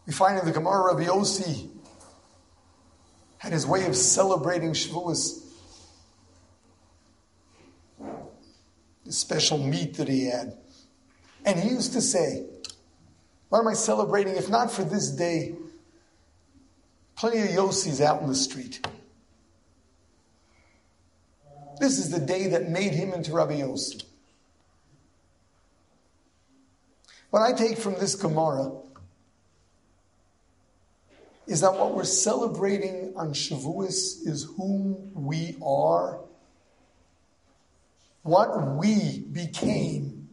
We find in the Gemara, Rabbi Yossi had his way of celebrating Shavuos. The special meat that he had. And he used to say, what am I celebrating? If not for this day, plenty of Yossis out in the street. This is the day that made him into Rabbi Yossi. What I take from this Gemara is that what we're celebrating on Shavuos is whom we are, what we became.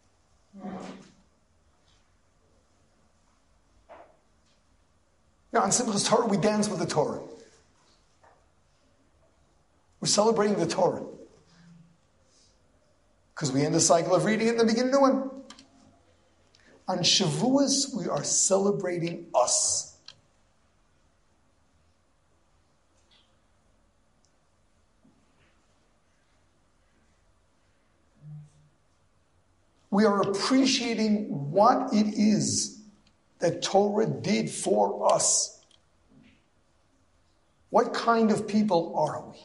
On Simchas Torah, we dance with the Torah. We're celebrating the Torah. Because we end the cycle of reading it and then begin a new one. On Shavuos, we are celebrating us. We are appreciating what it is that Torah did for us. What kind of people are we?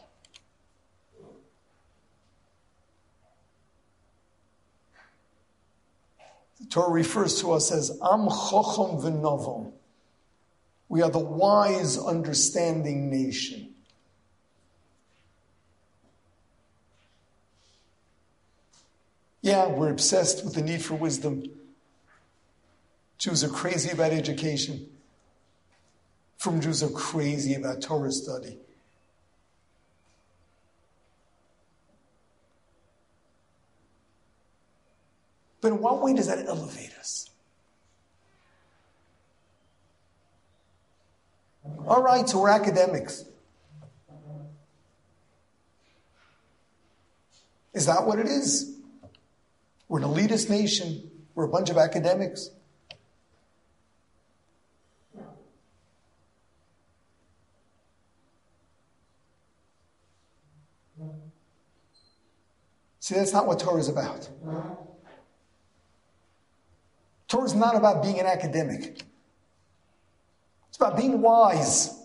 The Torah refers to us as Am Chochom V'Novom. We are the wise, understanding nation. Yeah, we're obsessed with the need for wisdom. Jews are crazy about education. From Jews are crazy about Torah study. But in what way does that elevate us? All right, so we're academics. Is that what it is? We're an elitist nation. We're a bunch of academics. See, that's not what Torah is about. Torah is not about being an academic. It's about being wise.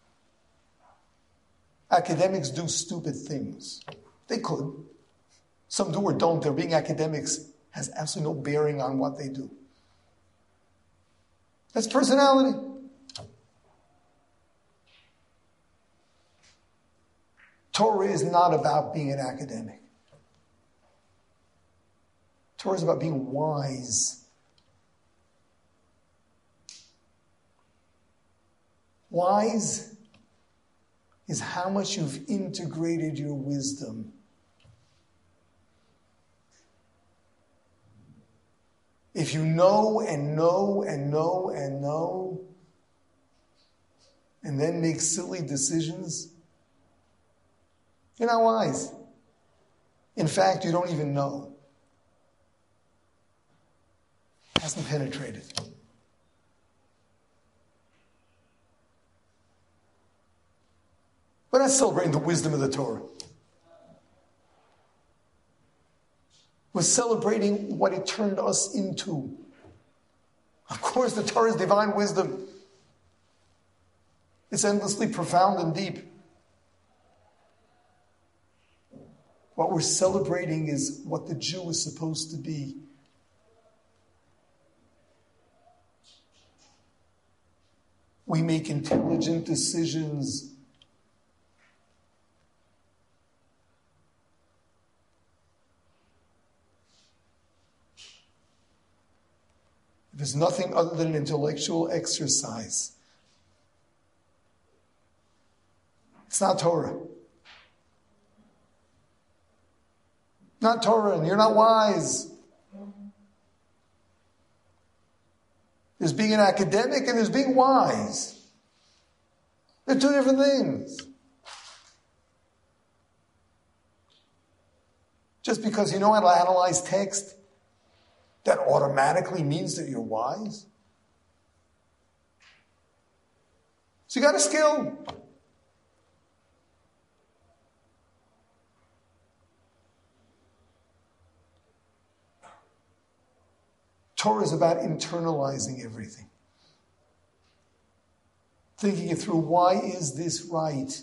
Academics do stupid things. They could. Some do or don't. Their being academics has absolutely no bearing on what they do. That's personality. Torah is not about being an academic. Torah is about being wise. Wise is how much you've integrated your wisdom. If you know and know and know and know, and then make silly decisions, you're not wise. In fact, you don't even know. It hasn't penetrated. We're not celebrating the wisdom of the Torah. We're celebrating what it turned us into. Of course, the Torah is divine wisdom. It's endlessly profound and deep. What we're celebrating is what the Jew is supposed to be. We make intelligent decisions. It is nothing other than an intellectual exercise. It's not Torah. Not Torah, and you're not wise. There's being an academic and there's being wise. They're two different things. Just because you know how to analyze text, that automatically means that you're wise. So you got a skill. Torah is about internalizing everything. thinking it through. Why is this right?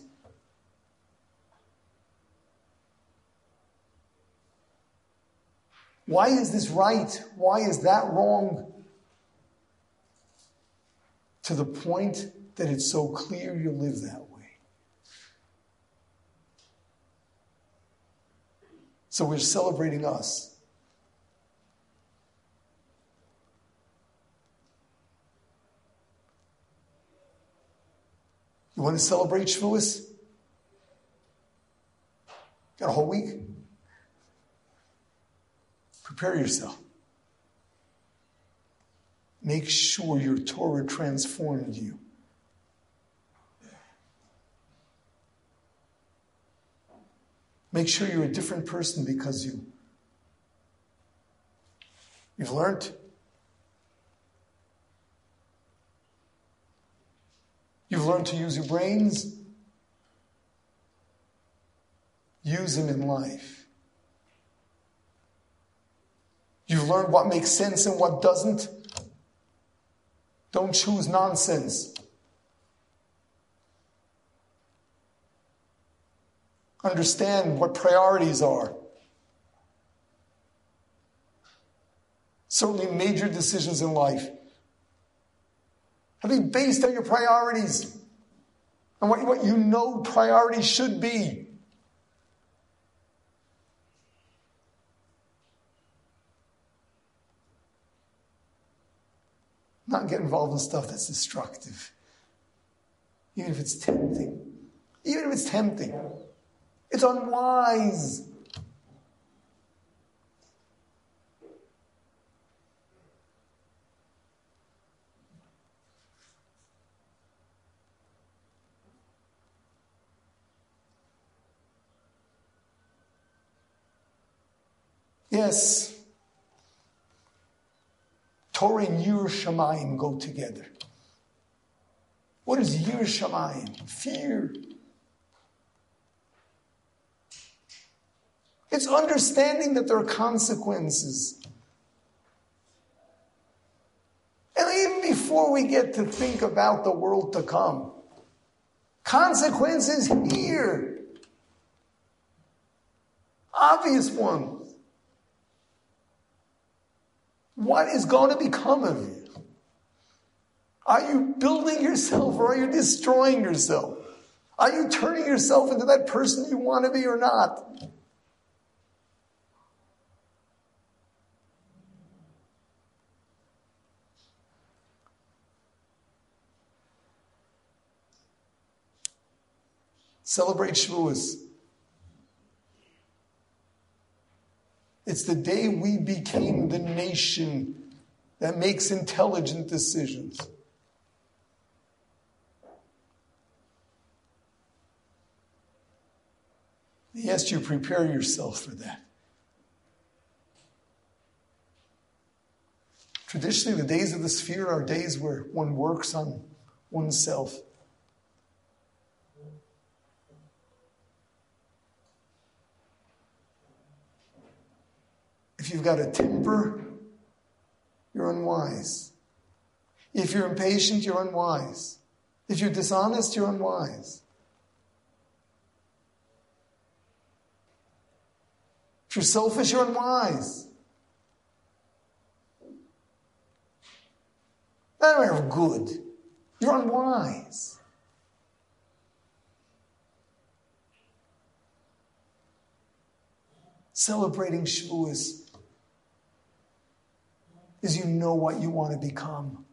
Why is this right? Why is that wrong? To the point that it's so clear you live that way. So we're celebrating us. You want to celebrate Shavuos? Got a whole week? Prepare yourself. Make sure your Torah transformed you. Make sure you're a different person because you've learned. You've learned to use your brains. Use them in life. You've learned what makes sense and what doesn't. Don't choose nonsense. Understand what priorities are. Certainly major decisions in life have to be based on your priorities and what you know priorities should be. Not get involved in stuff that's destructive. Even if it's tempting. Even if it's tempting. It's unwise. Yes. Torah and Yir Shamayim go together. What is Yir Shamayim? Fear. It's understanding that there are consequences. And even before we get to think about the world to come, consequences here. Obvious ones. What is going to become of you? Are you building yourself or are you destroying yourself? Are you turning yourself into that person you want to be or not? Celebrate Shavuos. It's the day we became the nation that makes intelligent decisions. Yes, you prepare yourself for that. Traditionally, the days of the sphere are days where one works on oneself. If you've got a temper, you're unwise. If you're impatient, you're unwise. If you're dishonest, you're unwise. If you're selfish, you're unwise. Not a matter of good. You're unwise. Celebrating Shavuos is you know what you want to become.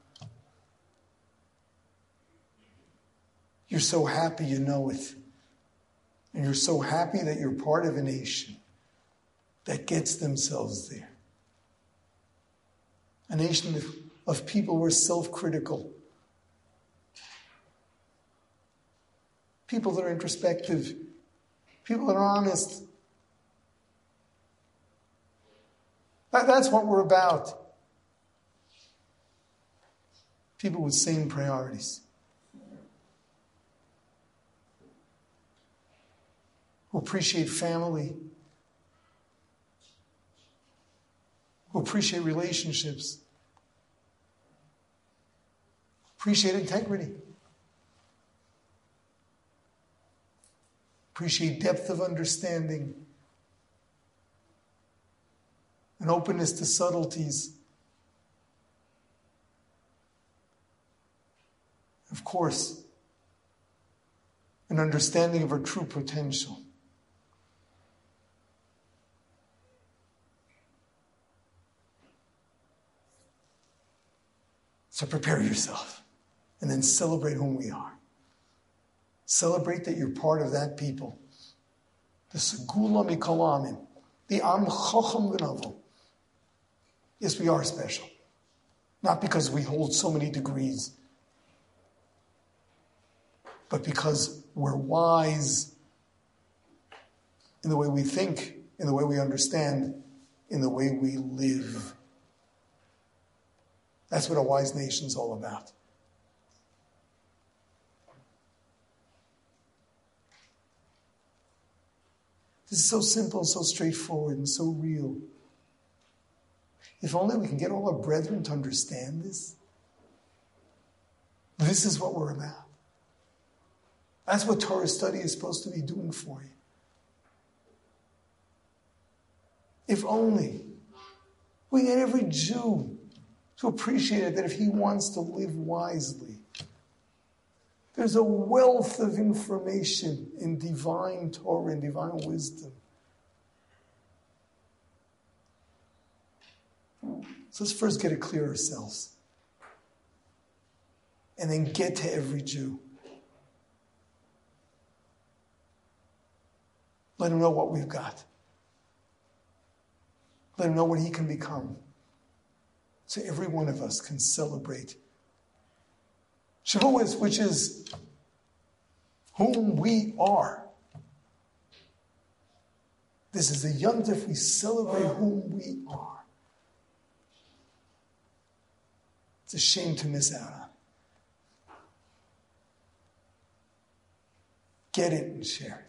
You're so happy you know it. And you're so happy that you're part of a nation that gets themselves there. A nation of people who are self-critical. People that are introspective. People that are honest. That's what we're about. People with same priorities. Who appreciate family. Who appreciate relationships. Appreciate integrity. appreciate depth of understanding, an openness to subtleties. Of course, an understanding of our true potential. So prepare yourself and then celebrate whom we are. Celebrate that you're part of that people. The Segula Mikol Amim, the Am Chacham V'Navel. Yes, we are special. Not because we hold so many degrees, but because we're wise in the way we think, in the way we understand, in the way we live. That's what a wise nation's all about. This is so simple, so straightforward, and so real. If only we can get all our brethren to understand this. This is what we're about. That's what Torah study is supposed to be doing for you. If only we get every Jew to appreciate it, that if he wants to live wisely, there's a wealth of information in divine Torah and divine wisdom. So let's first get it clear ourselves. And then get to every Jew. Let him know what we've got. Let him know what he can become. So every one of us can celebrate Shavuos, which is whom we are. This is a Yom Tov, we celebrate whom we are. It's a shame to miss out on. Get it and share it.